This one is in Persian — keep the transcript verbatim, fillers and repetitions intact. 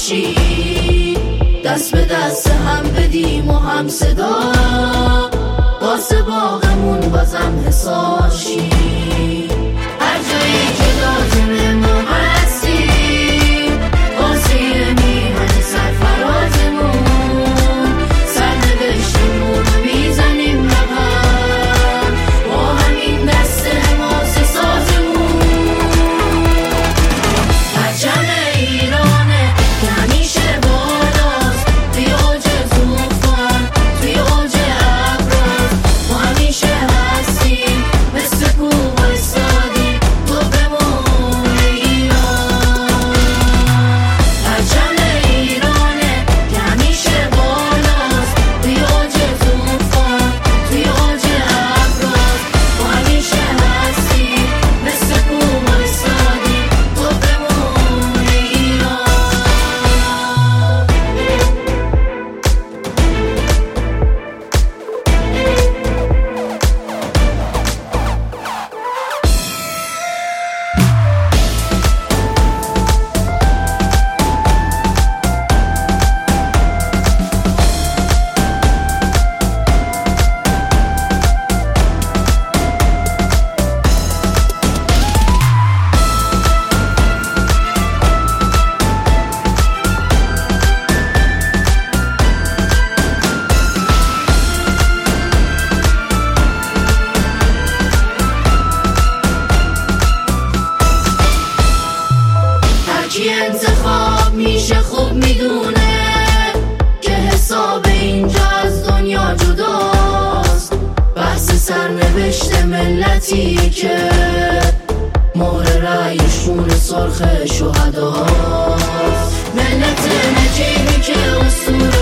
باشی، دست به دست هم بدیم و هم صدا، واسه باغمون بازم حساشی. هر جایی که لازمه ما هستیم، واسه میهن سرفرازمون، سرنوشتمون رو میزنیم رقم، با همین دست حماس سازمون. پرچم ایرانه که همیشه بالاست، توی اوج طوفان، توی اوج ابراز، ما همیشه هستیم مثل کوه وایسادیم تو بمون ایران. پرچم ایرانه که همیشه بالاست، توی اوج طوفان، توی اوج ابراز، ما همیشه هستیم مثل کوه وایسادیم تو بمون ایران. هرکی انتخاب میشه خوب میدونه که حساب اینجا از دنیا جداست. بحث سرنوشت ملتی که مهر رأیش خون سرخ شهداست. ملت نجیبی که اسطوره